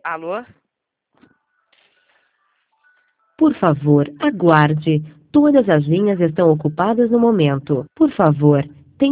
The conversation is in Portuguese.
Alô? Por favor, aguarde. Todas as linhas estão ocupadas no momento. Por favor,